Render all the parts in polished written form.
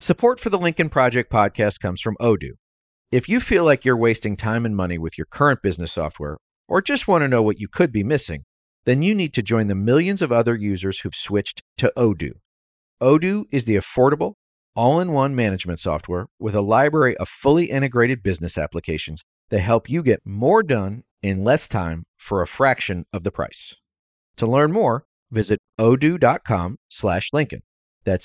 Support for the Lincoln Project podcast comes from Odoo. If you feel like you're wasting time and money with your current business software, or just want to know what you could be missing, then you need to join the millions of other users who've switched to Odoo. Odoo is the affordable, all-in-one management software with a library of fully integrated business applications that help you get more done in less time for a fraction of the price. To learn more, visit odoo.com/Lincoln. That's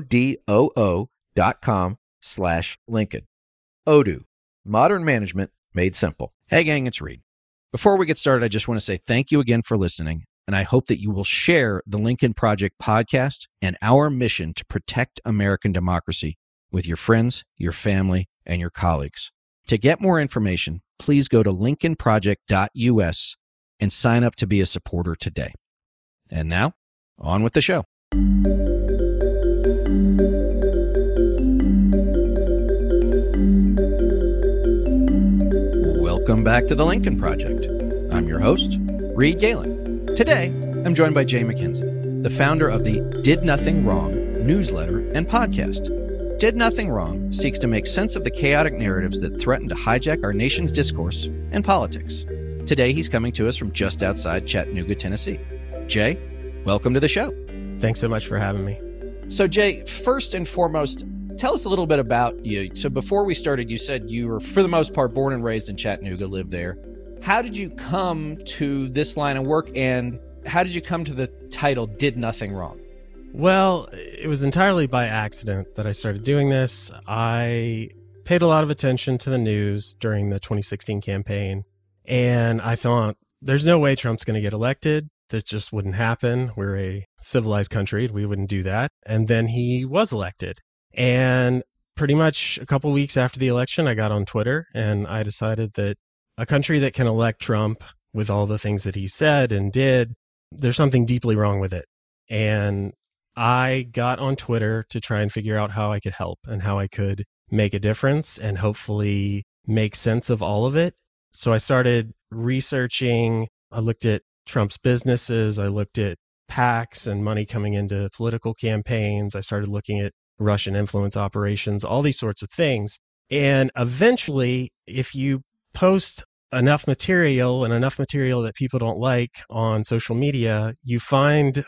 odoo.com/Lincoln. Odoo, modern management made simple. Hey gang, it's Reed. Before we get started, I just want to say thank you again for listening, and I hope that you will share the Lincoln Project podcast and our mission to protect American democracy with your friends, your family, and your colleagues. To get more information, please go to lincolnproject.us and sign up to be a supporter today. And now, on with the show. Welcome back to the Lincoln Project. I'm your host, Reed Galen. Today, I'm joined by Jay McKenzie, the founder of the Did Nothing Wrong newsletter and podcast. Did Nothing Wrong seeks to make sense of the chaotic narratives that threaten to hijack our nation's discourse and politics. Today, he's coming to us from just outside Chattanooga, Tennessee. Jay, welcome to the show. Thanks so much for having me. So, Jay, first and foremost, tell us a little bit about you. So before we started, you said you were, for the most part, born and raised in Chattanooga, lived there. How did you come to this line of work, and how did you come to the title, Did Nothing Wrong? Well, it was entirely by accident that I started doing this. I paid a lot of attention to the news during the 2016 campaign, and I thought, there's no way Trump's going to get elected. This just wouldn't happen. We're a civilized country. We wouldn't do that. And then he was elected. And pretty much a couple weeks after the election, I got on Twitter and I decided that a country that can elect Trump with all the things that he said and did, there's something deeply wrong with it. And I got on Twitter to try and figure out how I could help and how I could make a difference and hopefully make sense of all of it. So I started researching. I looked at Trump's businesses. I looked at PACs and money coming into political campaigns. I started looking at Russian influence operations, all these sorts of things. And eventually, if you post enough material and enough material that people don't like on social media, you find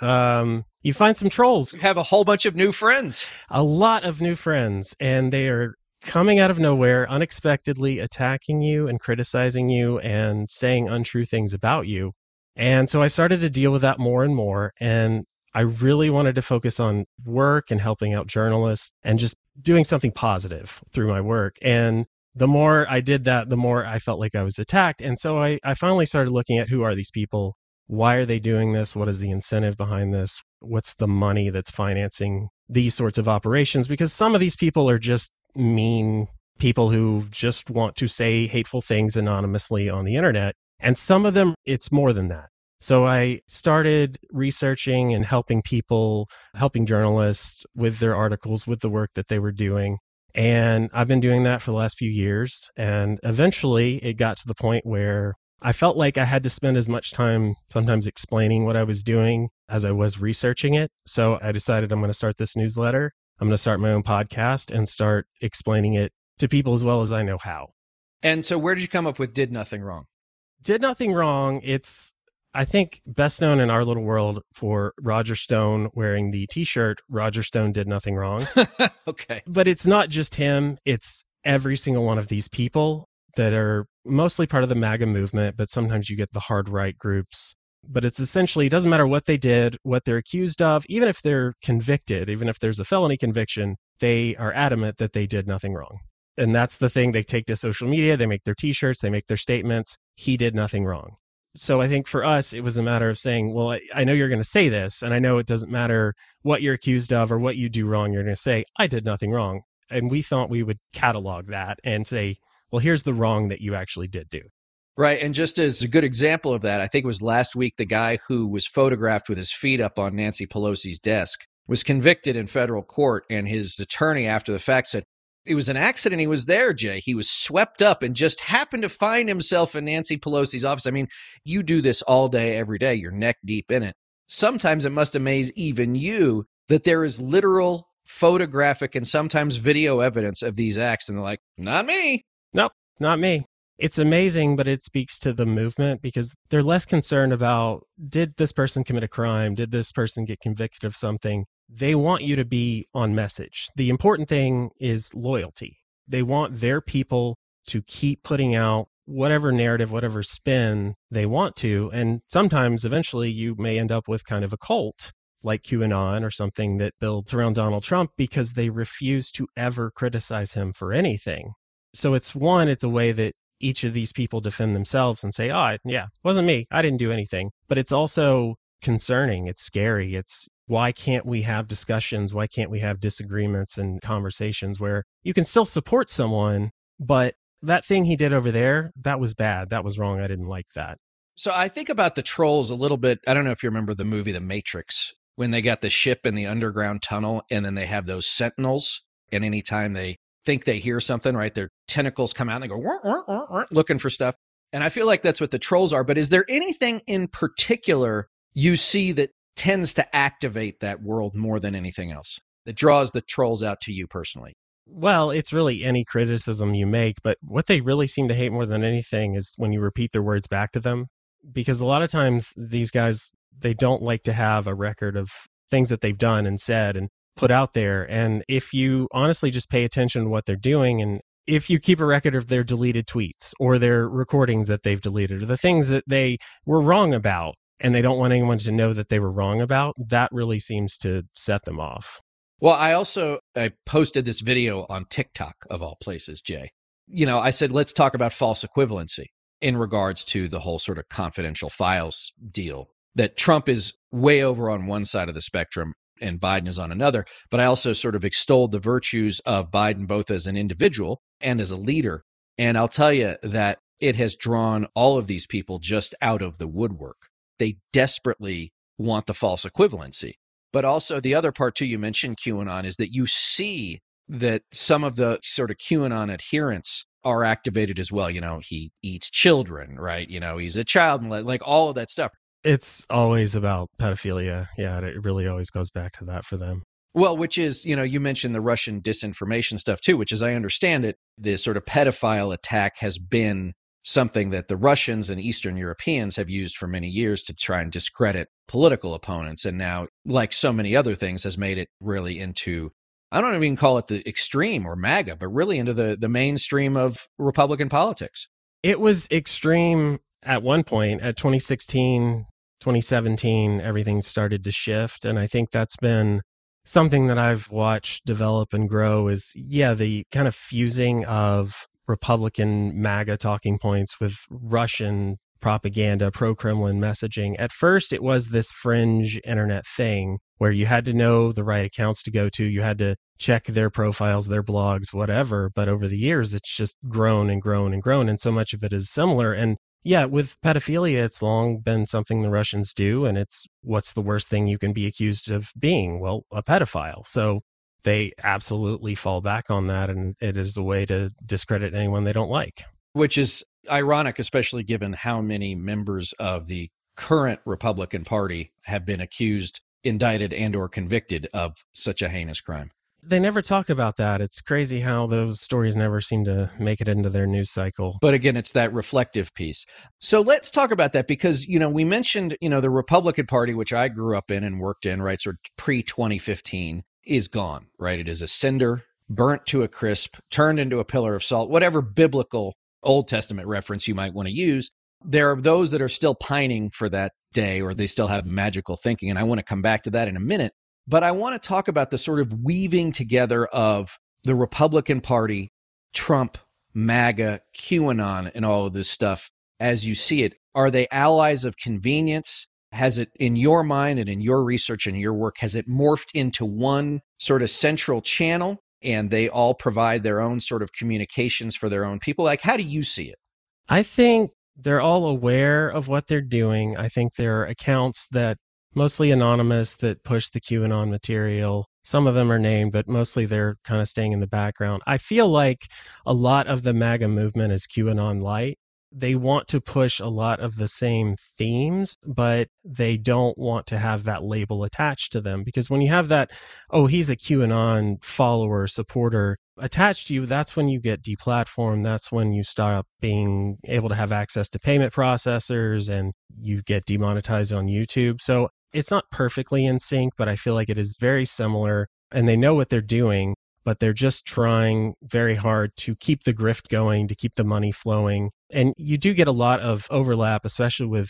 some trolls. You have a whole bunch of new friends. A lot of new friends, and they are coming out of nowhere, unexpectedly attacking you and criticizing you and saying untrue things about you. And so I started to deal with that more and more. And I really wanted to focus on work and helping out journalists and just doing something positive through my work. And the more I did that, the more I felt like I was attacked. And so I finally started looking at, who are these people? Why are they doing this? What is the incentive behind this? What's the money that's financing these sorts of operations? Because some of these people are just mean people who just want to say hateful things anonymously on the internet. And some of them, it's more than that. So I started researching and helping people, helping journalists with their articles, with the work that they were doing. And I've been doing that for the last few years. And eventually it got to the point where I felt like I had to spend as much time sometimes explaining what I was doing as I was researching it. So I decided I'm going to start this newsletter. I'm going to start my own podcast and start explaining it to people as well as I know how. And so where did you come up with Did Nothing Wrong? Did Nothing Wrong. It's, I think, best known in our little world for Roger Stone wearing the t-shirt, Roger Stone Did Nothing Wrong. Okay. But it's not just him. It's every single one of these people that are mostly part of the MAGA movement, but sometimes you get the hard right groups. But it's essentially, it doesn't matter what they did, what they're accused of, even if they're convicted, even if there's a felony conviction, they are adamant that they did nothing wrong. And that's the thing. They take to social media, they make their t-shirts, they make their statements. He did nothing wrong. So I think for us, it was a matter of saying, well, I know you're going to say this, and I know it doesn't matter what you're accused of or what you do wrong. You're going to say, I did nothing wrong. And we thought we would catalog that and say, well, here's the wrong that you actually did do. Right. And just as a good example of that, I think it was last week, the guy who was photographed with his feet up on Nancy Pelosi's desk was convicted in federal court. And his attorney after the fact said, it was an accident. He was there, Jay. He was swept up and just happened to find himself in Nancy Pelosi's office. I mean, you do this all day, every day. You're neck deep in it. Sometimes it must amaze even you that there is literal photographic and sometimes video evidence of these acts, and they're like, not me. Nope, not me. It's amazing, but it speaks to the movement because they're less concerned about, did this person commit a crime? Did this person get convicted of something? They want you to be on message. The important thing is loyalty. They want their people to keep putting out whatever narrative, whatever spin they want to. And sometimes eventually you may end up with kind of a cult like QAnon or something that builds around Donald Trump because they refuse to ever criticize him for anything. So it's a way that each of these people defend themselves and say, oh, yeah, it wasn't me. I didn't do anything. But it's also concerning. It's scary. It's why can't we have discussions? Why can't we have disagreements and conversations where you can still support someone, but that thing he did over there, that was bad. That was wrong. I didn't like that. So I think about the trolls a little bit. I don't know if you remember the movie The Matrix, when they got the ship in the underground tunnel and then they have those sentinels. And anytime they think they hear something, right, their tentacles come out and they go, wah, wah, wah, wah, looking for stuff. And I feel like that's what the trolls are. But is there anything in particular you see that tends to activate that world more than anything else, that draws the trolls out to you personally? Well, it's really any criticism you make, but what they really seem to hate more than anything is when you repeat their words back to them. Because a lot of times these guys, they don't like to have a record of things that they've done and said and put out there. And if you honestly just pay attention to what they're doing, and if you keep a record of their deleted tweets or their recordings that they've deleted or the things that they were wrong about, and they don't want anyone to know that they were wrong about, that really seems to set them off. Well, I posted this video on TikTok, of all places, Jay. I said, let's talk about false equivalency in regards to the whole sort of confidential files deal, that Trump is way over on one side of the spectrum and Biden is on another. But I also sort of extolled the virtues of Biden, both as an individual and as a leader. And I'll tell you that it has drawn all of these people just out of the woodwork. They desperately want the false equivalency. But also the other part, too, you mentioned QAnon, is that you see that some of the sort of QAnon adherents are activated as well. He eats children, right? He's a child, like all of that stuff. It's always about pedophilia. Yeah, it really always goes back to that for them. Well, which is, you mentioned the Russian disinformation stuff, too, which, as I understand it, the sort of pedophile attack has been something that the Russians and Eastern Europeans have used for many years to try and discredit political opponents. And now, like so many other things, has made it really into, I don't even call it the extreme or MAGA, but really into the mainstream of Republican politics. It was extreme at one point. At 2016, 2017, everything started to shift. And I think that's been something that I've watched develop and grow is, the kind of fusing of Republican MAGA talking points with Russian propaganda, pro-Kremlin messaging. At first, it was this fringe internet thing where you had to know the right accounts to go to. You had to check their profiles, their blogs, whatever. But over the years, it's just grown and grown and grown. And so much of it is similar. And with pedophilia, it's long been something the Russians do. And it's what's the worst thing you can be accused of being? Well, a pedophile. So they absolutely fall back on that, and it is a way to discredit anyone they don't like. Which is ironic, especially given how many members of the current Republican Party have been accused, indicted, and or convicted of such a heinous crime. They never talk about that. It's crazy how those stories never seem to make it into their news cycle. But again, it's that reflective piece. So let's talk about that because, we mentioned, the Republican Party, which I grew up in and worked in, right, sort of pre-2015, is gone, right? It is a cinder, burnt to a crisp, turned into a pillar of salt, whatever biblical Old Testament reference you might want to use. There are those that are still pining for that day, or they still have magical thinking. And I want to come back to that in a minute. But I want to talk about the sort of weaving together of the Republican Party, Trump, MAGA, QAnon, and all of this stuff as you see it. Are they allies of convenience? Has it, in your mind and in your research and your work, has it morphed into one sort of central channel and they all provide their own sort of communications for their own people? Like, how do you see it? I think they're all aware of what they're doing. I think there are accounts that mostly anonymous that push the QAnon material. Some of them are named, but mostly they're kind of staying in the background. I feel like a lot of the MAGA movement is QAnon light. they want to push a lot of the same themes, but they don't want to have that label attached to them. Because when you have that, oh, he's a QAnon follower, supporter attached to you, that's when you get deplatformed. That's when you stop being able to have access to payment processors and you get demonetized on YouTube. So it's not perfectly in sync, but I feel like it is very similar and they know what they're doing, but they're just trying very hard to keep the grift going, to keep the money flowing. And you do get a lot of overlap, especially with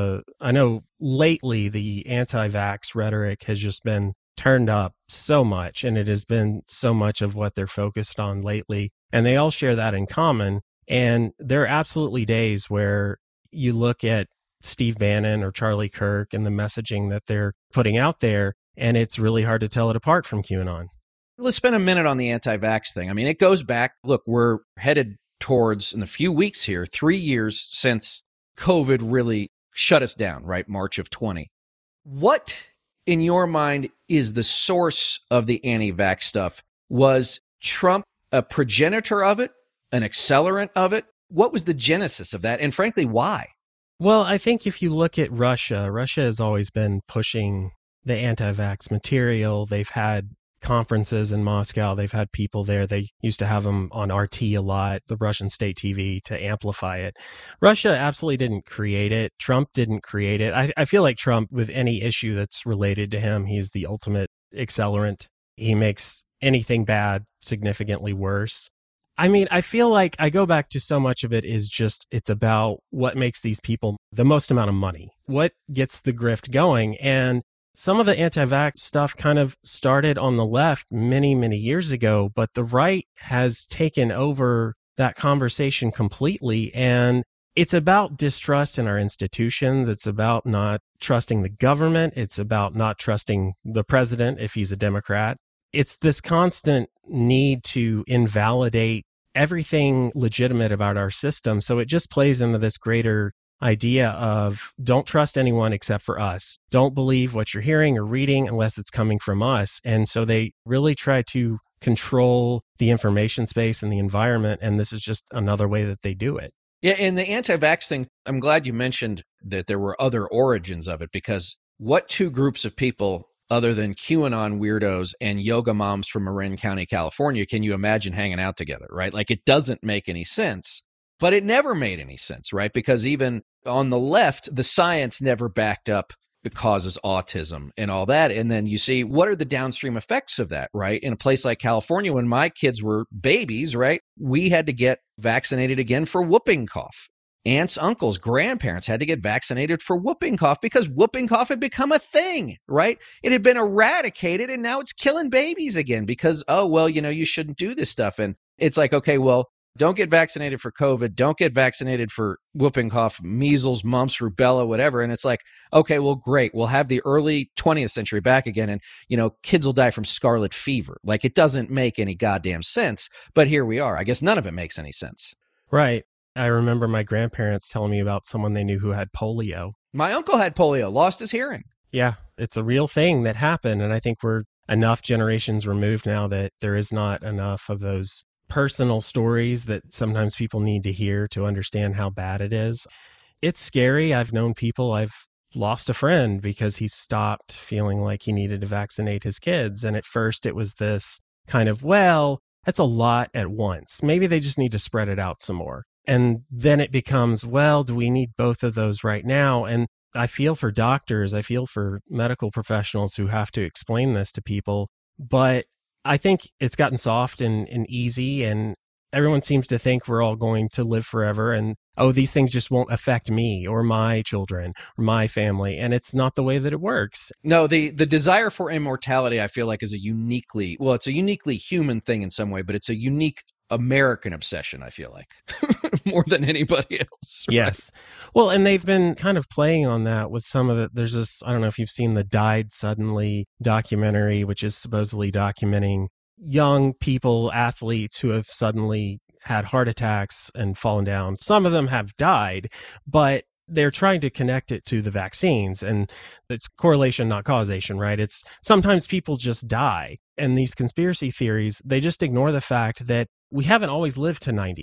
I know lately the anti-vax rhetoric has just been turned up so much, and it has been so much of what they're focused on lately. And they all share that in common. And there are absolutely days where you look at Steve Bannon or Charlie Kirk and the messaging that they're putting out there, and it's really hard to tell it apart from QAnon. Let's spend a minute on the anti-vax thing. I mean, it goes back, look, we're headed towards, in a few weeks here, 3 years since COVID really shut us down, right? March of 20. What, in your mind, is the source of the anti-vax stuff? Was Trump a progenitor of it, an accelerant of it? What was the genesis of that? And frankly, why? Well, I think if you look at Russia has always been pushing the anti-vax material. They've had conferences in Moscow. They've had people there. They used to have them on RT a lot, the Russian state TV, to amplify it. Russia absolutely didn't create it. Trump didn't create it. I feel like Trump, with any issue that's related to him, he's the ultimate accelerant. He makes anything bad significantly worse. I mean, I feel like I go back to so much of it is just, it's about what makes these people the most amount of money, what gets the grift going. And some of the anti-vax stuff kind of started on the left many, many years ago, but the right has taken over that conversation completely. And it's about distrust in our institutions. It's about not trusting the government. It's about not trusting the president if he's a Democrat. It's this constant need to invalidate everything legitimate about our system. So it just plays into this greater idea of don't trust anyone except for us. Don't believe what you're hearing or reading unless it's coming from us. And so they really try to control the information space and the environment. And this is just another way that they do it. Yeah, and the anti-vax thing, I'm glad you mentioned that there were other origins of it, because what two groups of people other than QAnon weirdos and yoga moms from Marin County, California, can you imagine hanging out together, right? Like, it doesn't make any sense. But it never made any sense, right? Because even on the left, the science never backed up it causes autism and all that. And then you see, what are the downstream effects of that, right? In a place like California, when my kids were babies, right, we had to get vaccinated again for whooping cough. Aunts, uncles, grandparents had to get vaccinated for whooping cough because whooping cough had become a thing, right? It had been eradicated and now it's killing babies again because, oh, well, you shouldn't do this stuff. And it's like, okay, well, don't get vaccinated for COVID. Don't get vaccinated for whooping cough, measles, mumps, rubella, whatever. And it's like, okay, well, great. We'll have the early 20th century back again. And, kids will die from scarlet fever. Like, it doesn't make any goddamn sense. But here we are. I guess none of it makes any sense. Right. I remember my grandparents telling me about someone they knew who had polio. My uncle had polio, lost his hearing. Yeah, it's a real thing that happened. And I think we're enough generations removed now that there is not enough of those personal stories that sometimes people need to hear to understand how bad it is. It's scary. I've known people, I've lost a friend because he stopped feeling like he needed to vaccinate his kids. And at first it was this kind of, well, that's a lot at once. Maybe they just need to spread it out some more. And then it becomes, well, do we need both of those right now? And I feel for doctors, I feel for medical professionals who have to explain this to people. But I think it's gotten soft and easy, and everyone seems to think we're all going to live forever. And, oh, these things just won't affect me or my children or my family. And it's not the way that it works. No, the desire for immortality, I feel like, is it's a uniquely human thing in some way, but it's a unique American obsession, I feel like, more than anybody else. Right? Yes. Well, and they've been kind of playing on that with some of it. There's this, I don't know if you've seen the Died Suddenly documentary, which is supposedly documenting young people, athletes who have suddenly had heart attacks and fallen down. Some of them have died, but they're trying to connect it to the vaccines, and it's correlation, not causation, right? It's sometimes people just die. And these conspiracy theories, they just ignore the fact that we haven't always lived to 90.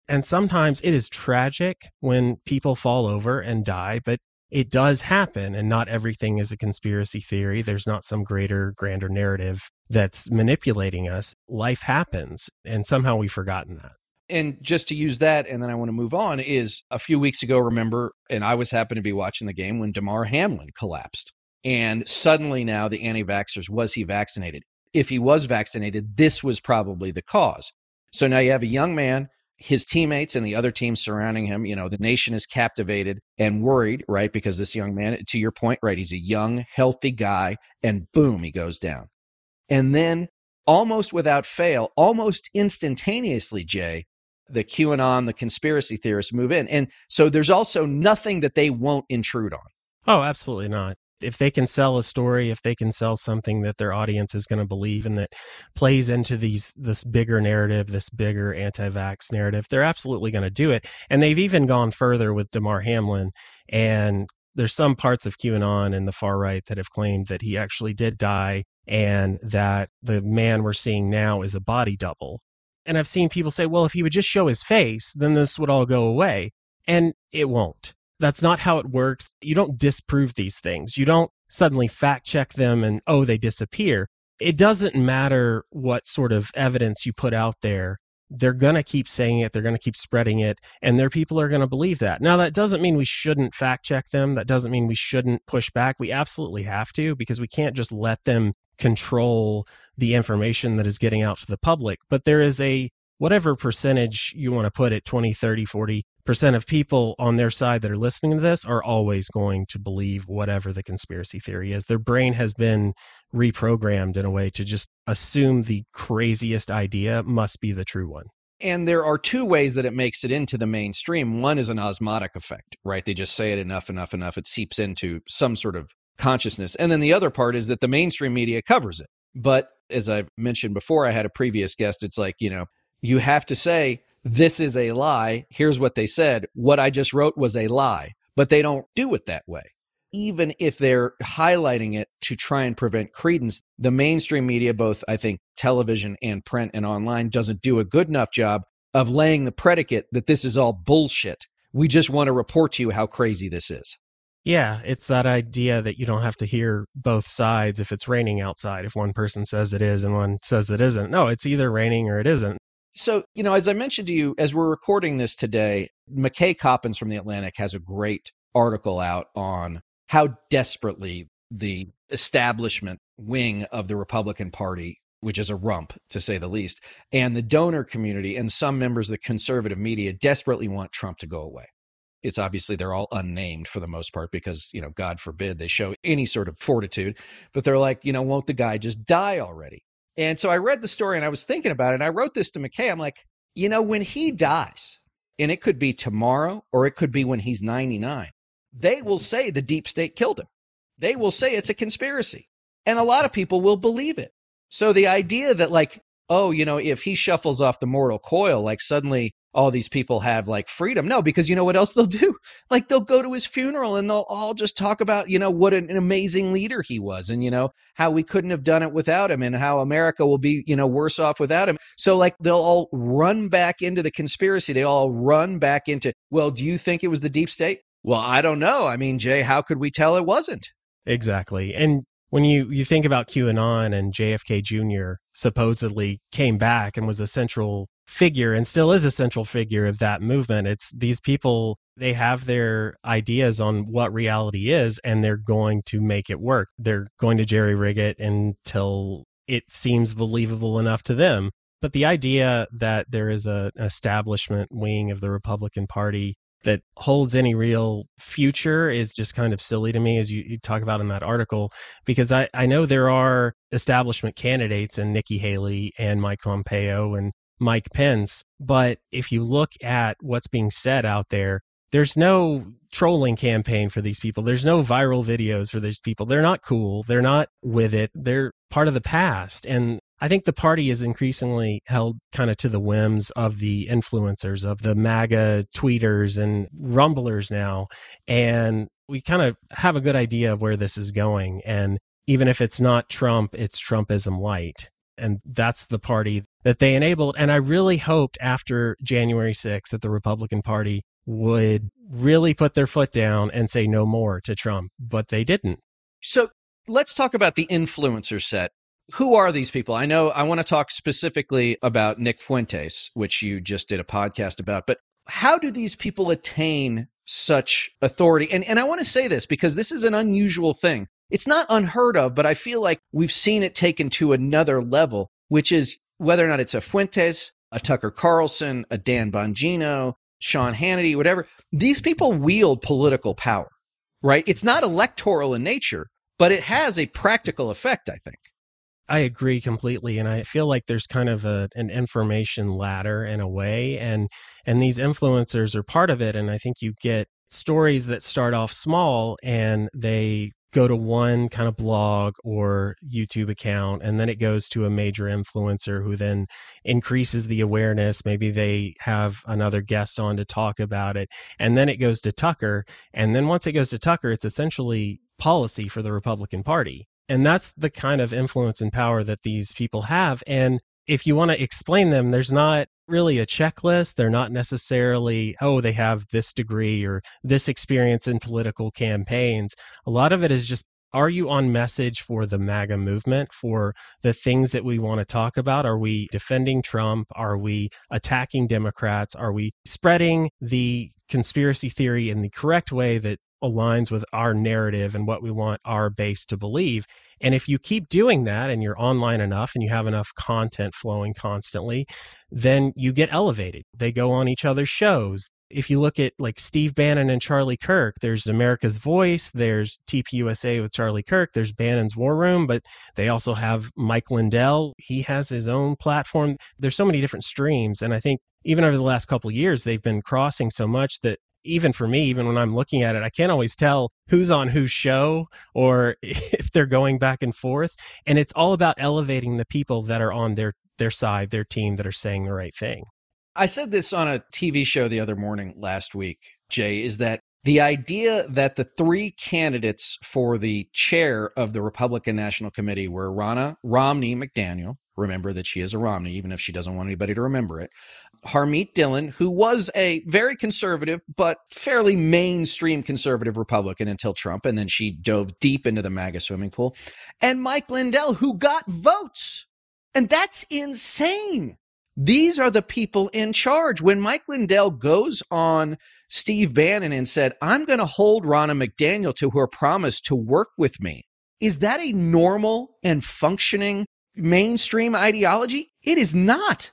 And sometimes it is tragic when people fall over and die, but it does happen, and not everything is a conspiracy theory. There's not some grander narrative that's manipulating us. Life happens, and somehow we've forgotten that. And just to use that, and then I want to move on, is a few weeks ago, remember, and I happened to be watching the game when Damar Hamlin collapsed. And suddenly now the anti-vaxxers, was he vaccinated? If he was vaccinated, this was probably the cause. So now you have a young man, his teammates and the other teams surrounding him, the nation is captivated and worried, right? Because this young man, to your point, right, he's a young, healthy guy, and boom, he goes down. And then almost without fail, almost instantaneously, Jay, the QAnon, the conspiracy theorists move in. And so there's also nothing that they won't intrude on. Oh, absolutely not. If they can sell a story, if they can sell something that their audience is going to believe and that plays into this bigger narrative, this bigger anti-vax narrative, they're absolutely going to do it. And they've even gone further with Damar Hamlin. And there's some parts of QAnon and the far right that have claimed that he actually did die and that the man we're seeing now is a body double. And I've seen people say, well, if he would just show his face, then this would all go away. And it won't. That's not how it works. You don't disprove these things. You don't suddenly fact check them and, oh, they disappear. It doesn't matter what sort of evidence you put out there. They're going to keep saying it. They're going to keep spreading it. And their people are going to believe that. Now, that doesn't mean we shouldn't fact check them. That doesn't mean we shouldn't push back. We absolutely have to, because we can't just let them control the information that is getting out to the public. But there is whatever percentage you want to put it, 20, 30, 40% of people on their side that are listening to this are always going to believe whatever the conspiracy theory is. Their brain has been reprogrammed in a way to just assume the craziest idea must be the true one. And there are two ways that it makes it into the mainstream. One is an osmotic effect, right? They just say it enough, it seeps into some sort of consciousness. And then the other part is that the mainstream media covers it. But as I've mentioned before, I had a previous guest, it's like, you have to say, this is a lie. Here's what they said. What I just wrote was a lie. But they don't do it that way. Even if they're highlighting it to try and prevent credence, the mainstream media, both I think television and print and online, doesn't do a good enough job of laying the predicate that this is all bullshit. We just want to report to you how crazy this is. Yeah, it's that idea that you don't have to hear both sides if it's raining outside. If one person says it is and one says it isn't. No, it's either raining or it isn't. So, as I mentioned to you, as we're recording this today, McKay Coppins from The Atlantic has a great article out on how desperately the establishment wing of the Republican Party, which is a rump, to say the least, and the donor community and some members of the conservative media desperately want Trump to go away. It's obviously they're all unnamed for the most part because, God forbid they show any sort of fortitude. But they're like, won't the guy just die already? And so I read the story and I was thinking about it. And I wrote this to McKay. I'm like, when he dies, and it could be tomorrow or it could be when he's 99, they will say the deep state killed him. They will say it's a conspiracy. And a lot of people will believe it. So the idea that if he shuffles off the mortal coil, suddenly all these people have freedom. No, because you know what else they'll do? They'll go to his funeral and they'll all just talk about, what an amazing leader he was and, how we couldn't have done it without him and how America will be, worse off without him. So they'll all run back into the conspiracy. They all run back into, well, do you think it was the deep state? Well, I don't know. I mean, Jay, how could we tell it wasn't? Exactly. And when you think about QAnon and JFK Jr. supposedly came back and was a central figure and still is a central figure of that movement, it's these people, they have their ideas on what reality is and they're going to make it work. They're going to jerry-rig it until it seems believable enough to them. But the idea that there is an establishment wing of the Republican Party that holds any real future is just kind of silly to me, as you talk about in that article, because I know there are establishment candidates in Nikki Haley and Mike Pompeo and Mike Pence. But if you look at what's being said out there, there's no trolling campaign for these people. There's no viral videos for these people. They're not cool. They're not with it. They're part of the past. And I think the party is increasingly held kind of to the whims of the influencers, of the MAGA tweeters and rumblers now. And we kind of have a good idea of where this is going. And even if it's not Trump, it's Trumpism light. And that's the party that they enabled. And I really hoped after January 6th that the Republican Party would really put their foot down and say no more to Trump, but they didn't. So let's talk about the influencer set. Who are these people? I know I want to talk specifically about Nick Fuentes, which you just did a podcast about, but how do these people attain such authority? And I want to say this because this is an unusual thing. It's not unheard of, but I feel like we've seen it taken to another level, which is whether or not it's a Fuentes, a Tucker Carlson, a Dan Bongino, Sean Hannity, whatever. These people wield political power, right? It's not electoral in nature, but it has a practical effect, I think. I agree completely. And I feel like there's kind of an information ladder in a way. And these influencers are part of it. And I think you get stories that start off small and they go to one kind of blog or YouTube account, and then it goes to a major influencer who then increases the awareness. Maybe they have another guest on to talk about it. And then it goes to Tucker. And then once it goes to Tucker, it's essentially policy for the Republican Party. And that's the kind of influence and power that these people have. And if you want to explain them, there's not really a checklist. They're not necessarily, oh, they have this degree or this experience in political campaigns. A lot of it is just, are you on message for the MAGA movement, for the things that we want to talk about? Are we defending Trump? Are we attacking Democrats? Are we spreading the conspiracy theory in the correct way that aligns with our narrative and what we want our base to believe? And if you keep doing that and you're online enough and you have enough content flowing constantly, then you get elevated. They go on each other's shows. If you look at like Steve Bannon and Charlie Kirk, there's America's Voice, there's TPUSA with Charlie Kirk, there's Bannon's War Room, but they also have Mike Lindell. He has his own platform. There's so many different streams. And I think even over the last couple of years, they've been crossing so much that even for me, even when I'm looking at it, I can't always tell who's on whose show or if they're going back and forth. And it's all about elevating the people that are on their side, their team, that are saying the right thing. I said this on a TV show the other morning last week, Jay, is that the idea that the three candidates for the chair of the Republican National Committee were Ronna Romney McDaniel. Remember that she is a Romney, even if she doesn't want anybody to remember it. Harmeet Dillon, who was a very conservative, but fairly mainstream conservative Republican until Trump, and then she dove deep into the MAGA swimming pool. And Mike Lindell, who got votes. And that's insane. These are the people in charge. When Mike Lindell goes on Steve Bannon and said, I'm going to hold Ronna McDaniel to her promise to work with me, is that a normal and functioning mainstream ideology? It is not.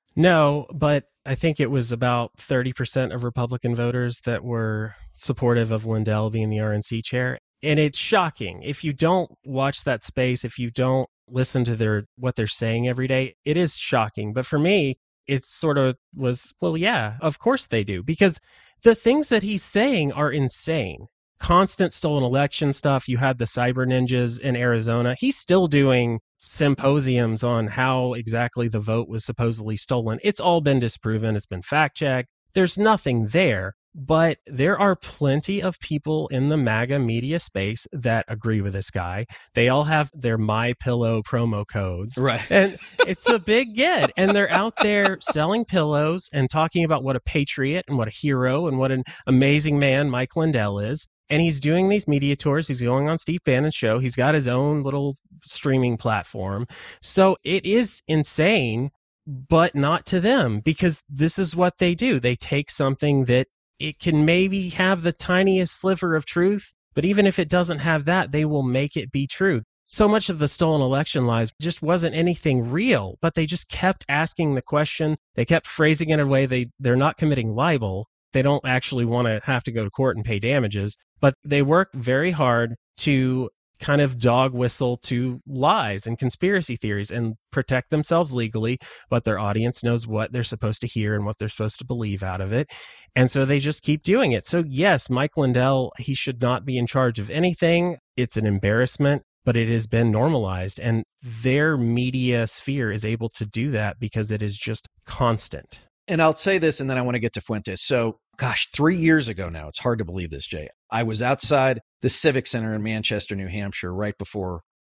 No, but I think it was about 30% of Republican voters that were supportive of Lindell being the RNC chair. And it's shocking. If you don't watch that space, if you don't listen to what they're saying every day, it is shocking. But for me, it sort of was, well, yeah, of course they do. Because the things that he's saying are insane. Constant stolen election stuff. You had the cyber ninjas in Arizona. He's still doing symposiums on how exactly the vote was supposedly stolen. It's all been disproven. It's been fact-checked. There's nothing there. But there are plenty of people in the MAGA media space that agree with this guy. They all have their MyPillow promo codes. Right. And it's a big get. And they're out there selling pillows and talking about what a patriot and what a hero and what an amazing man Mike Lindell is. And he's doing these media tours. He's going on Steve Bannon's show. He's got his own little streaming platform. So it is insane, but not to them, because this is what they do. They take something that it can maybe have the tiniest sliver of truth, but even if it doesn't have that, they will make it be true. So much of the stolen election lies just wasn't anything real, but they just kept asking the question. They kept phrasing it in a way they're not committing libel. They don't actually want to have to go to court and pay damages, but they work very hard to kind of dog whistle to lies and conspiracy theories and protect themselves legally, but their audience knows what they're supposed to hear and what they're supposed to believe out of it. And so they just keep doing it. So yes, Mike Lindell, he should not be in charge of anything. It's an embarrassment, but it has been normalized. And their media sphere is able to do that because it is just constant. And I'll say this, and then I want to get to Fuentes. So, 3 years ago now, it's hard to believe this, Jay. I was outside the Civic Center in Manchester, New Hampshire, right before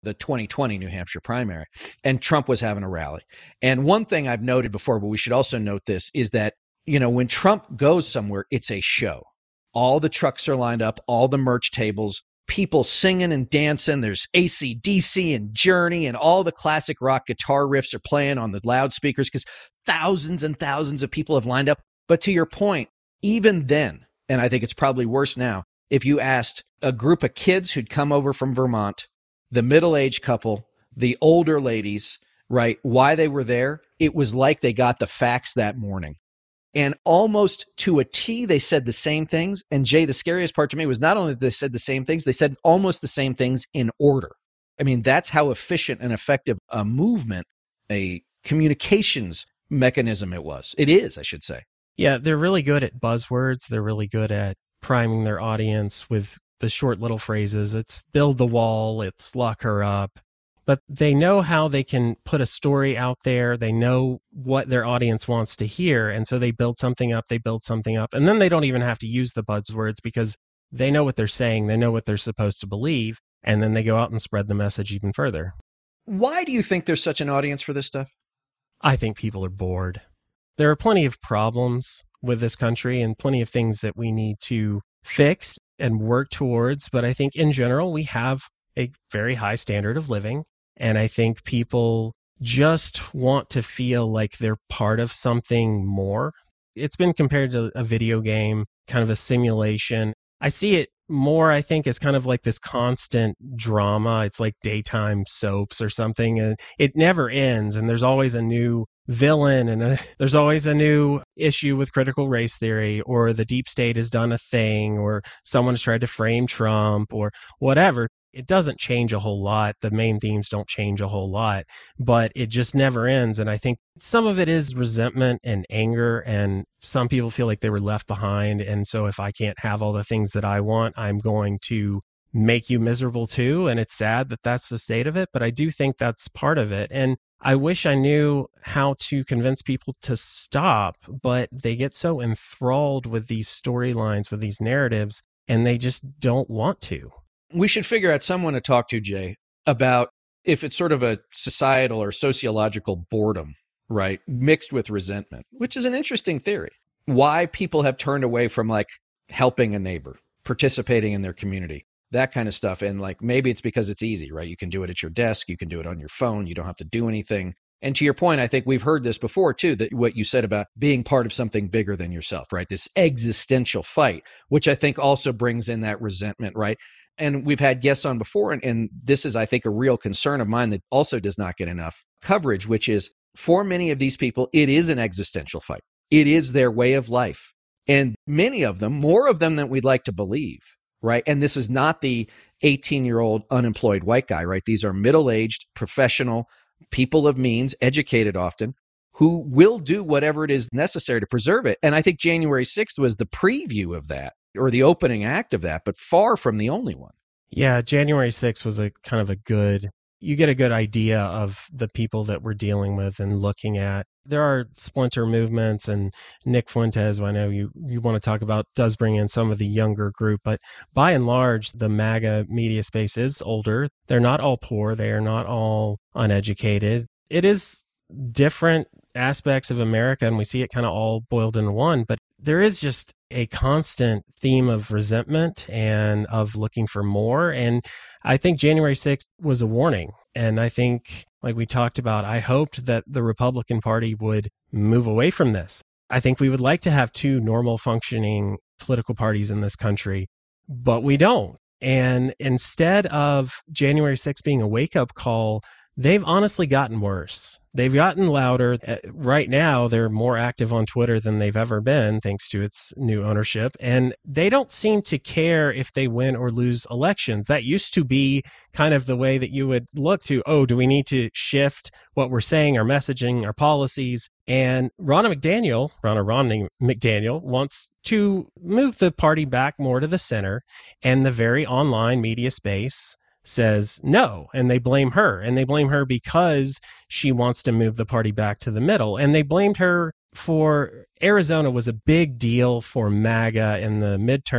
the 2020 New Hampshire primary, and Trump was having a rally. And one thing I've noted before, but we should also note this, is that, when Trump goes somewhere, it's a show. All the trucks are lined up, all the merch tables, people singing and dancing. There's AC/DC and Journey, and all the classic rock guitar riffs are playing on the loudspeakers because thousands and thousands of people have lined up. But to your point, even then, and I think it's probably worse now, if you asked a group of kids who'd come over from Vermont, the middle-aged couple, the older ladies, right, why they were there, it was like they got the facts that morning. And almost to a T, they said the same things. And Jay, the scariest part to me was not only that they said the same things, they said almost the same things in order. I mean, that's how efficient and effective a movement, a communications mechanism it was. It is, I should say. Yeah, they're really good at buzzwords. They're really good at priming their audience with the short little phrases. It's build the wall, it's lock her up. But they know how they can put a story out there. They know what their audience wants to hear. And so they build something up, and then they don't even have to use the buzzwords because they know what they're saying. They know what they're supposed to believe. And then they go out and spread the message even further. Why do you think there's such an audience for this stuff? I think people are bored. There are plenty of problems with this country and plenty of things that we need to fix and work towards. But I think in general, we have a very high standard of living. And I think people just want to feel like they're part of something more. It's been compared to a video game, kind of a simulation. I see it more, I think, as kind of like this constant drama. It's like daytime soaps or something, and it never ends. And there's always a new villain, and there's always a new issue with critical race theory, or the deep state has done a thing, or someone's tried to frame Trump, or whatever. It doesn't change a whole lot. The main themes don't change a whole lot, but it just never ends. And I think some of it is resentment and anger, and some people feel like they were left behind. And so if I can't have all the things that I want, I'm going to make you miserable too. And it's sad that that's the state of it, but I do think that's part of it. And I wish I knew how to convince people to stop, but they get so enthralled with these storylines, with these narratives, and they just don't want to. We should figure out someone to talk to, Jay, about if it's sort of a societal or sociological boredom, right, mixed with resentment, which is an interesting theory. Why people have turned away from like helping a neighbor, participating in their community, that kind of stuff. And like maybe it's because it's easy, right? You can do it at your desk. You can do it on your phone. You don't have to do anything. And to your point, I think we've heard this before too, that what you said about being part of something bigger than yourself, right? This existential fight, which I think also brings in that resentment, right? And we've had guests on before, and this is, I think, a real concern of mine that also does not get enough coverage, which is for many of these people, it is an existential fight. It is their way of life. And many of them, more of them than we'd like to believe, right? And this is not the 18-year-old unemployed white guy, right? These are middle-aged, professional, people of means, educated often, who will do whatever it is necessary to preserve it. And I think January 6th was the preview of that, or the opening act of that, but far from the only one. Yeah, January 6th was a kind of you get a good idea of the people that we're dealing with and looking at. There are splinter movements, and Nick Fuentes, who I know you want to talk about, does bring in some of the younger group, but by and large, the MAGA media space is older. They're not all poor. They are not all uneducated. It is different aspects of America, and we see it kind of all boiled into one, but there is just a constant theme of resentment and of looking for more. And I think January 6th was a warning. And I think, like we talked about, I hoped that the Republican Party would move away from this. I think we would like to have two normal functioning political parties in this country, but we don't. And instead of January 6th being a wake-up call, they've honestly gotten worse. They've gotten louder. Right now, they're more active on Twitter than they've ever been, thanks to its new ownership. And they don't seem to care if they win or lose elections. That used to be kind of the way that you would look to, do we need to shift what we're saying, our messaging, our policies? And Ronna McDaniel wants to move the party back more to the center, and the very online media space says no, and they blame her. And they blame her because she wants to move the party back to the middle. And they blamed her for Arizona was a big deal for MAGA in the midterms.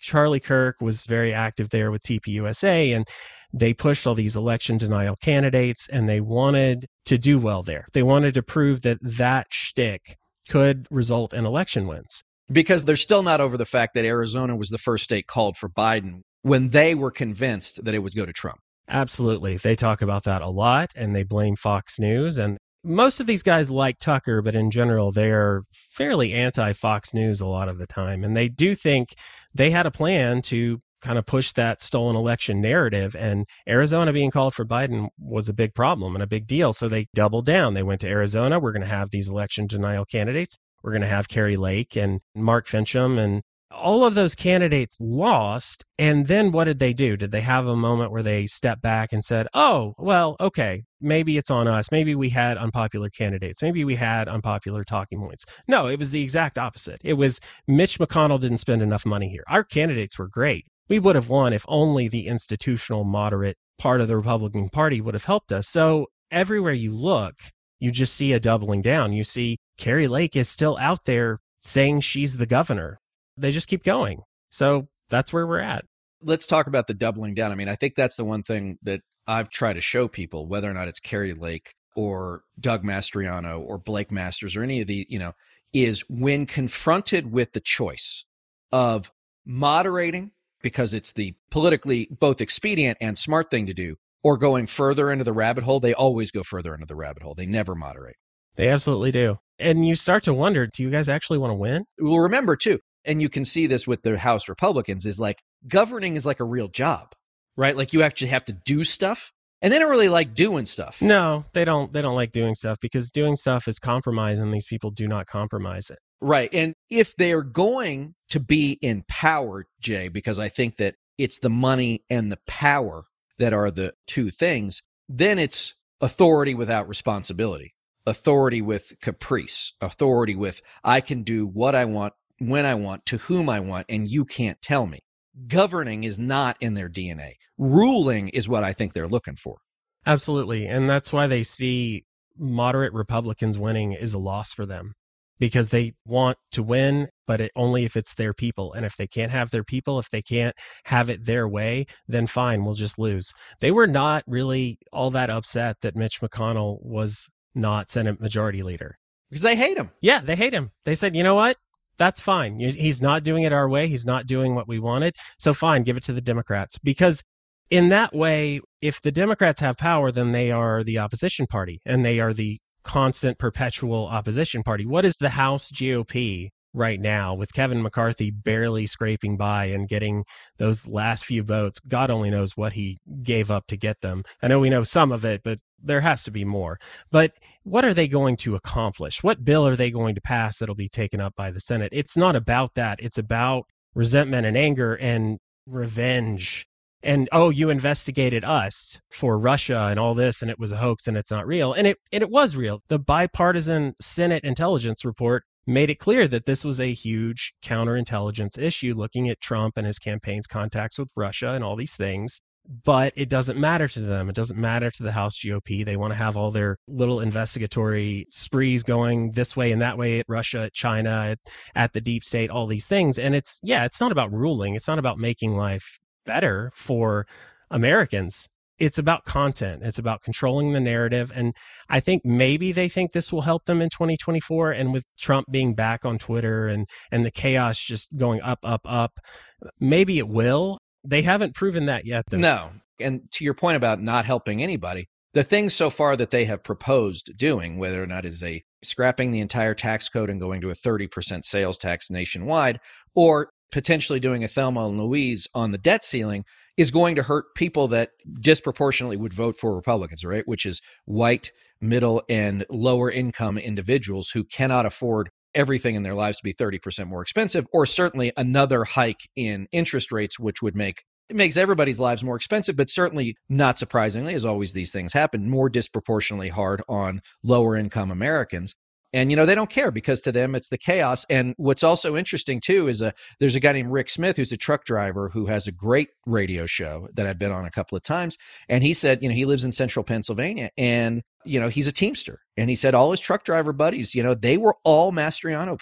Charlie Kirk was very active there with TPUSA, and they pushed all these election denial candidates, and they wanted to do well there. They wanted to prove that that shtick could result in election wins. Because they're still not over the fact that Arizona was the first state called for Biden when they were convinced that it would go to Trump. Absolutely. They talk about that a lot, and they blame Fox News. And most of these guys like Tucker, but in general, they're fairly anti-Fox News a lot of the time. And they do think they had a plan to kind of push that stolen election narrative. And Arizona being called for Biden was a big problem and a big deal. So they doubled down. They went to Arizona. We're going to have these election denial candidates. We're going to have Kari Lake and Mark Finchem, and all of those candidates lost. And then what did they do? Did they have a moment where they stepped back and said, oh, well, okay, maybe it's on us. Maybe we had unpopular candidates. Maybe we had unpopular talking points. No, it was the exact opposite. It was Mitch McConnell didn't spend enough money here. Our candidates were great. We would have won if only the institutional moderate part of the Republican Party would have helped us. So everywhere you look, you just see a doubling down. You see Kari Lake is still out there saying she's the governor. They just keep going. So that's where we're at. Let's talk about the doubling down. I mean, I think that's the one thing that I've tried to show people, whether or not it's Kari Lake or Doug Mastriano or Blake Masters or any of the, is when confronted with the choice of moderating because it's the politically both expedient and smart thing to do, or going further into the rabbit hole, they always go further into the rabbit hole. They never moderate. They absolutely do. And you start to wonder, do you guys actually want to win? Well, remember too, and you can see this with the House Republicans, is like governing is like a real job, right? Like you actually have to do stuff, and they don't really like doing stuff. No, they don't. They don't like doing stuff because doing stuff is compromise, and these people do not compromise it. Right. And if they are going to be in power, Jay, because I think that it's the money and the power that are the two things, then it's authority without responsibility, authority with caprice, authority with I can do what I want, when I want, to whom I want, and you can't tell me. Governing is not in their DNA. Ruling is what I think they're looking for. Absolutely. And that's why they see moderate Republicans winning is a loss for them, because they want to win, but only if it's their people. And if they can't have their people, if they can't have it their way, then fine, we'll just lose. They were not really all that upset that Mitch McConnell was not Senate Majority Leader. Because they hate him. Yeah, they hate him. They said, you know what? That's fine. He's not doing it our way. He's not doing what we wanted. So fine, give it to the Democrats. Because in that way, if the Democrats have power, then they are the opposition party, and they are the constant, perpetual opposition party. What is the House GOP right now with Kevin McCarthy barely scraping by and getting those last few votes? God only knows what he gave up to get them. I know we know some of it, but there has to be more. But what are they going to accomplish? What bill are they going to pass that'll be taken up by the Senate? It's not about that. It's about resentment and anger and revenge. And, oh, you investigated us for Russia and all this, and it was a hoax and it's not real. And it was real. The bipartisan Senate intelligence report made it clear that this was a huge counterintelligence issue, looking at Trump and his campaign's contacts with Russia and all these things. But it doesn't matter to them. It doesn't matter to the House GOP. They want to have all their little investigatory sprees going this way and that way at Russia, at China, at the deep state, all these things. And it's not about ruling. It's not about making life better for Americans. It's about content. It's about controlling the narrative. And I think maybe they think this will help them in 2024. And with Trump being back on Twitter and the chaos just going up, up, up, maybe it will. They haven't proven that yet, though. No. And to your point about not helping anybody, the things so far that they have proposed doing, whether or not it's scrapping the entire tax code and going to a 30% sales tax nationwide, or potentially doing a Thelma and Louise on the debt ceiling, is going to hurt people that disproportionately would vote for Republicans, right? Which is white, middle, and lower income individuals who cannot afford everything in their lives to be 30% more expensive, or certainly another hike in interest rates, which would makes everybody's lives more expensive, but certainly, not surprisingly, as always these things happen, more disproportionately hard on lower income Americans. And, they don't care, because to them, it's the chaos. And what's also interesting, too, is there's a guy named Rick Smith, who's a truck driver who has a great radio show that I've been on a couple of times. And he said, he lives in central Pennsylvania, and, he's a Teamster. And he said all his truck driver buddies, they were all Mastriano people.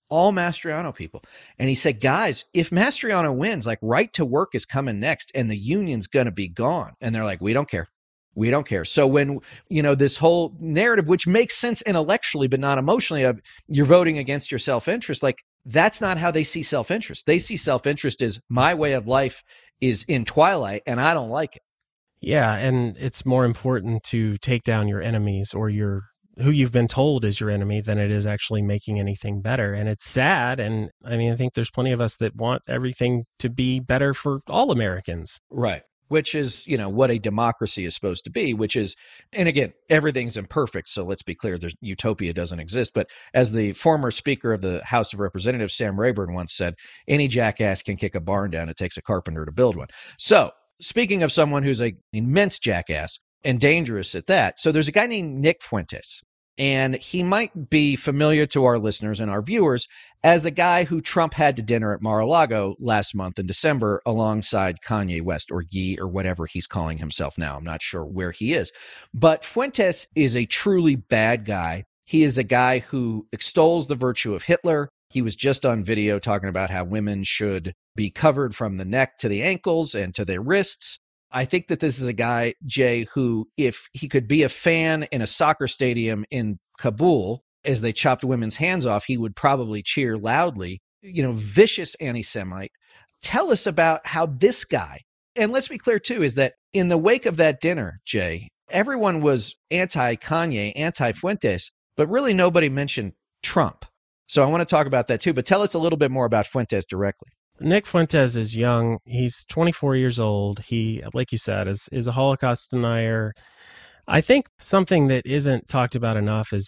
all Mastriano people. And he said, guys, if Mastriano wins, like right to work is coming next and the union's going to be gone. And they're like, we don't care. We don't care. So when, this whole narrative, which makes sense intellectually, but not emotionally, of you're voting against your self-interest, like that's not how they see self-interest. They see self-interest as my way of life is in twilight and I don't like it. Yeah. And it's more important to take down your enemies or who you've been told is your enemy than it is actually making anything better. And it's sad. And I mean, I think there's plenty of us that want everything to be better for all Americans. Right. Which is, what a democracy is supposed to be, which is, and again, everything's imperfect. So let's be clear, utopia doesn't exist. But as the former Speaker of the House of Representatives, Sam Rayburn, once said, any jackass can kick a barn down. It takes a carpenter to build one. So speaking of someone who's an immense jackass and dangerous at that, so there's a guy named Nick Fuentes. And he might be familiar to our listeners and our viewers as the guy who Trump had to dinner at Mar-a-Lago last month in December alongside Kanye West, or Ye, or whatever he's calling himself now. I'm not sure where he is. But Fuentes is a truly bad guy. He is a guy who extols the virtue of Hitler. He was just on video talking about how women should be covered from the neck to the ankles and to their wrists. I think that this is a guy, Jay, who, if he could be a fan in a soccer stadium in Kabul as they chopped women's hands off, he would probably cheer loudly. Vicious anti-Semite. Tell us about how this guy, and let's be clear too, is that in the wake of that dinner, Jay, everyone was anti-Kanye, anti-Fuentes, but really nobody mentioned Trump. So I want to talk about that too, but tell us a little bit more about Fuentes directly. Nick Fuentes is young. He's 24 years old. He, like you said, is a Holocaust denier. I think something that isn't talked about enough is,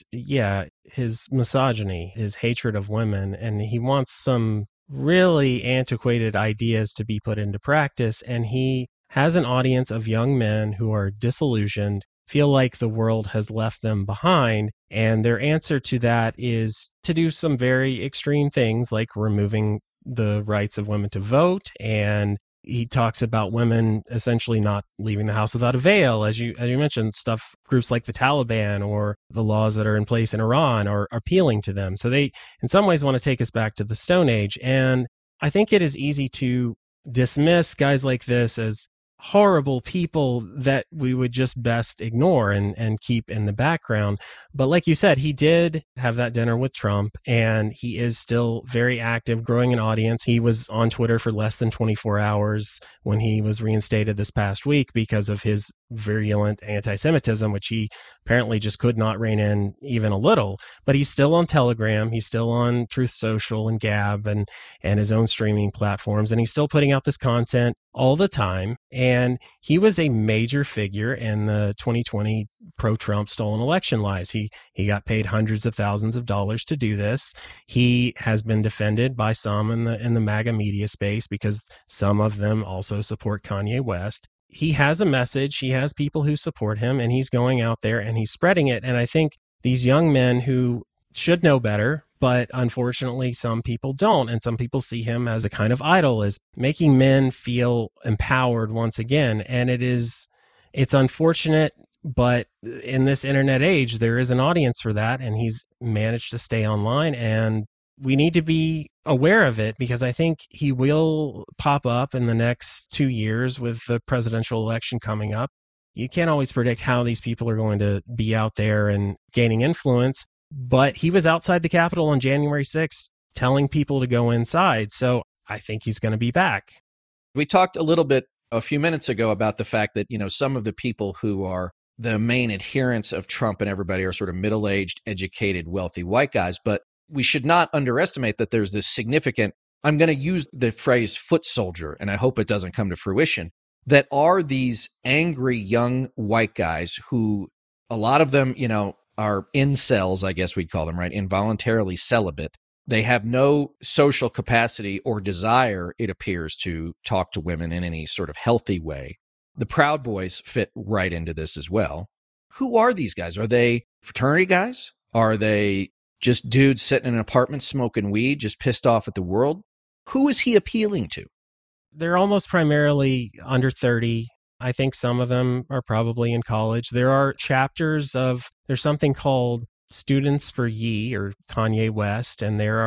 his misogyny, his hatred of women, and he wants some really antiquated ideas to be put into practice. And he has an audience of young men who are disillusioned, feel like the world has left them behind. And their answer to that is to do some very extreme things like removing the rights of women to vote. And he talks about women essentially not leaving the house without a veil. As you mentioned, groups like the Taliban or the laws that are in place in Iran are appealing to them. So they, in some ways, want to take us back to the Stone Age. And I think it is easy to dismiss guys like this as horrible people that we would just best ignore and keep in the background. But like you said, he did have that dinner with Trump, and he is still very active, growing an audience. He was on Twitter for less than 24 hours when he was reinstated this past week because of his virulent anti-Semitism, which he apparently just could not rein in even a little. But he's still on Telegram. He's still on Truth Social and Gab and his own streaming platforms. And he's still putting out this content all the time. And he was a major figure in the 2020 pro-Trump stolen election lies. He got paid hundreds of thousands of dollars to do this. He has been defended by some in the MAGA media space because some of them also support Kanye West. He has a message. He has people who support him, and he's going out there and he's spreading it. And I think these young men who should know better, but unfortunately some people don't, and some people see him as a kind of idol, as making men feel empowered once again. And it's unfortunate, but in this internet age, there is an audience for that, and he's managed to stay online, and we need to be aware of it because I think he will pop up in the next 2 years with the presidential election coming up. You can't always predict how these people are going to be out there and gaining influence, but he was outside the Capitol on January 6th telling people to go inside. So I think he's going to be back. We talked a little bit a few minutes ago about the fact that, some of the people who are the main adherents of Trump and everybody are sort of middle-aged, educated, wealthy white guys, but we should not underestimate that there's this significant, I'm going to use the phrase foot soldier, and I hope it doesn't come to fruition, that are these angry young white guys who, a lot of them, are incels, I guess we'd call them, right? Involuntarily celibate. They have no social capacity or desire, it appears, to talk to women in any sort of healthy way. The Proud Boys fit right into this as well. Who are these guys? Are they fraternity guys? Are they just dudes sitting in an apartment smoking weed, just pissed off at the world? Who is he appealing to? They're almost primarily under 30. I think some of them are probably in college. There are chapters there's something called Students for Ye or Kanye West, and there are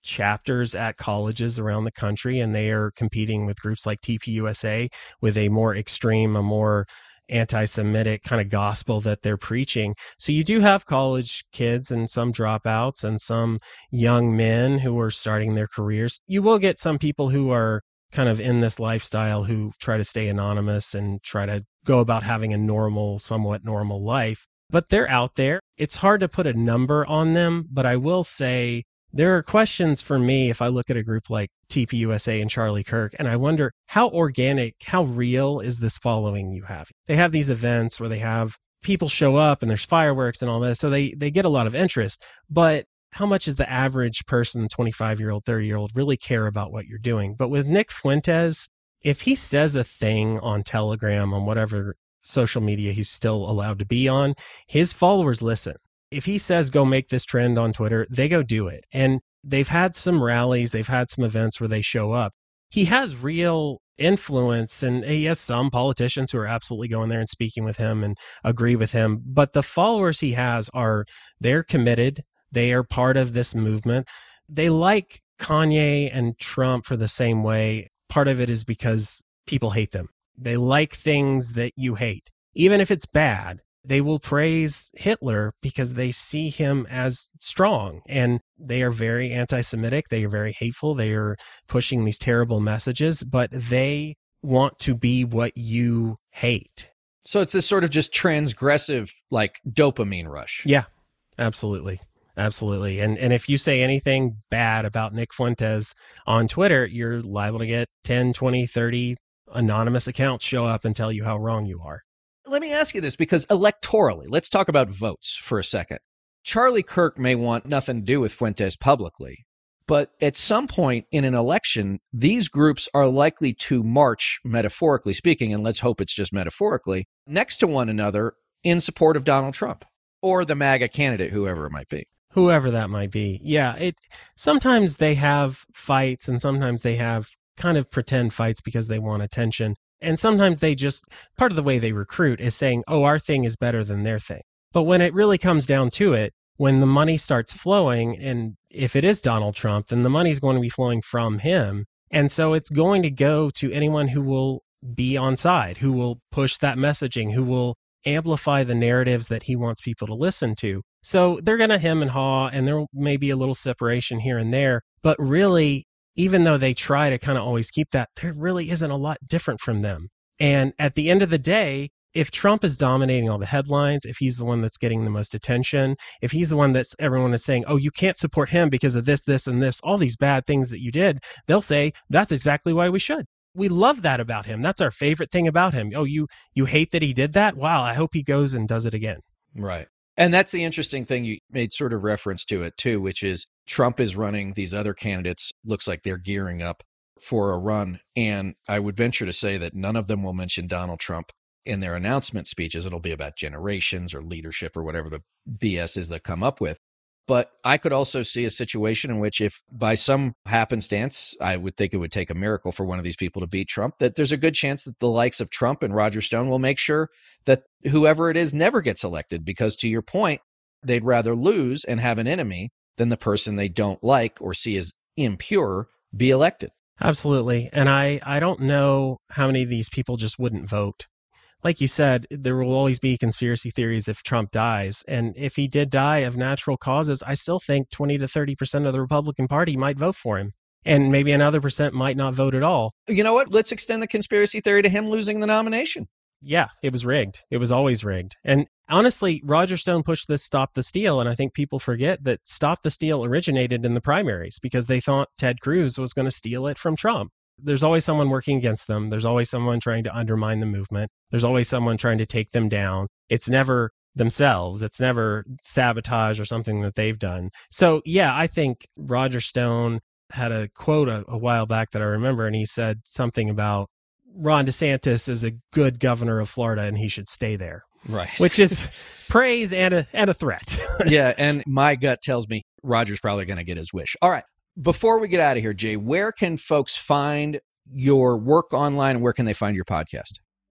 chapters at colleges around the country, and they are competing with groups like TPUSA with a more extreme, a more anti-Semitic kind of gospel that they're preaching. So you do have college kids and some dropouts and some young men who are starting their careers. You will get some people who are kind of in this lifestyle who try to stay anonymous and try to go about having a normal, somewhat normal life. But they're out there. It's hard to put a number on them, but I will say there are questions for me if I look at a group like TPUSA and Charlie Kirk, and I wonder how organic, how real is this following you have? They have these events where they have people show up and there's fireworks and all this, so they get a lot of interest. But how much is the average person, 25-year-old, 30-year-old, really care about what you're doing? But with Nick Fuentes, if he says a thing on Telegram, on whatever social media he's still allowed to be on, his followers listen. If he says, go make this trend on Twitter, they go do it. And they've had some rallies, they've had some events where they show up. He has real influence, and he has some politicians who are absolutely going there and speaking with him and agree with him. But the followers he has they're committed. They are part of this movement. They like Kanye and Trump for the same way. Part of it is because people hate them. They like things that you hate. Even if it's bad, they will praise Hitler because they see him as strong, and they are very anti-Semitic. They are very hateful. They are pushing these terrible messages, but they want to be what you hate. So it's this sort of just transgressive, like dopamine rush. Yeah, absolutely. Absolutely. And if you say anything bad about Nick Fuentes on Twitter, you're liable to get 10, 20, 30 anonymous accounts show up and tell you how wrong you are. Let me ask you this, because electorally, let's talk about votes for a second. Charlie Kirk may want nothing to do with Fuentes publicly, but at some point in an election, these groups are likely to march, metaphorically speaking, and let's hope it's just metaphorically, next to one another in support of Donald Trump or the MAGA candidate, whoever it might be. Whoever that might be. Yeah, sometimes they have fights, and sometimes they have kind of pretend fights because they want attention. And sometimes part of the way they recruit is saying, oh, our thing is better than their thing. But when it really comes down to it, when the money starts flowing, and if it is Donald Trump, then the money's going to be flowing from him. And so it's going to go to anyone who will be on side, who will push that messaging, who will amplify the narratives that he wants people to listen to. So they're going to hem and haw, and there may be a little separation here and there. But really, even though they try to kind of always keep that, there really isn't a lot different from them. And at the end of the day, if Trump is dominating all the headlines, if he's the one that's getting the most attention, if he's the one that's everyone is saying, oh, you can't support him because of this, this, and this, all these bad things that you did, they'll say, that's exactly why we should. We love that about him. That's our favorite thing about him. Oh, you hate that he did that? Wow, I hope he goes and does it again. Right. And that's the interesting thing. You made sort of reference to it too, which is Trump is running. These other candidates, looks like they're gearing up for a run. And I would venture to say that none of them will mention Donald Trump in their announcement speeches. It'll be about generations or leadership or whatever the BS is they come up with. But I could also see a situation in which, if by some happenstance, I would think it would take a miracle for one of these people to beat Trump, that there's a good chance that the likes of Trump and Roger Stone will make sure that whoever it is never gets elected, because to your point, they'd rather lose and have an enemy than the person they don't like or see as impure be elected. Absolutely. And I don't know how many of these people just wouldn't vote. Like you said, there will always be conspiracy theories if Trump dies. And if he did die of natural causes, I still think 20 to 30% of the Republican Party might vote for him. And maybe another percent might not vote at all. You know what? Let's extend the conspiracy theory to him losing the nomination. Yeah, it was rigged. It was always rigged. And honestly, Roger Stone pushed this Stop the Steal. And I think people forget that Stop the Steal originated in the primaries because they thought Ted Cruz was going to steal it from Trump. There's always someone working against them. There's always someone trying to undermine the movement. There's always someone trying to take them down. It's never themselves. It's never sabotage or something that they've done. So yeah, I think Roger Stone had a quote a while back that I remember, and he said something about Ron DeSantis is a good governor of Florida and he should stay there. Right. Which is praise and a threat. Yeah, and my gut tells me Roger's probably going to get his wish. All right. Before we get out of here, Jay, where can folks find your work online and where can they find your podcast?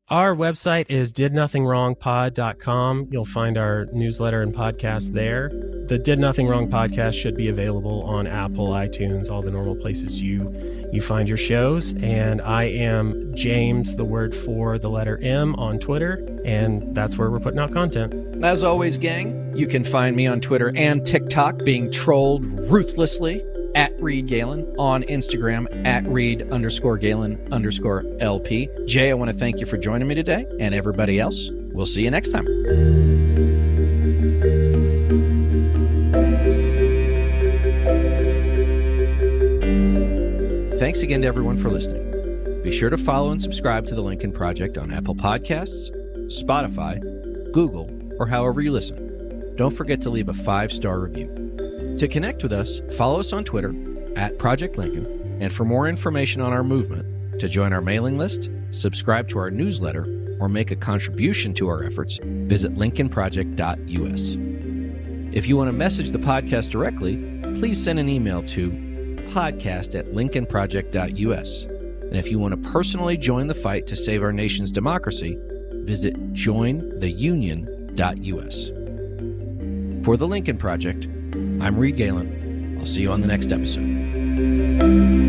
Our website is didnothingwrongpod.com. You'll find our newsletter and podcast there. The Did Nothing Wrong podcast should be available on Apple, iTunes, all the normal places you find your shows. And I am James, the word for the letter M, on Twitter, and that's where we're putting out content. As always, gang, you can find me on Twitter and TikTok being trolled ruthlessly at Reed Galen, on Instagram at Reed_Galen_LP. Jay, I want to thank you for joining me today, and everybody else, we'll see you next time. Thanks again to everyone for listening. Be sure to follow and subscribe to The Lincoln Project on Apple Podcasts, Spotify, Google, or however you listen. Don't forget to leave a 5-star review. To connect with us, follow us on Twitter at Project Lincoln, and for more information on our movement, to join our mailing list, subscribe to our newsletter, or make a contribution to our efforts, visit lincolnproject.us. If you want to message the podcast directly, please send an email to podcast@lincolnproject.us. And if you want to personally join the fight to save our nation's democracy, visit jointheunion.us. For the Lincoln Project, I'm Reed Galen. I'll see you on the next episode.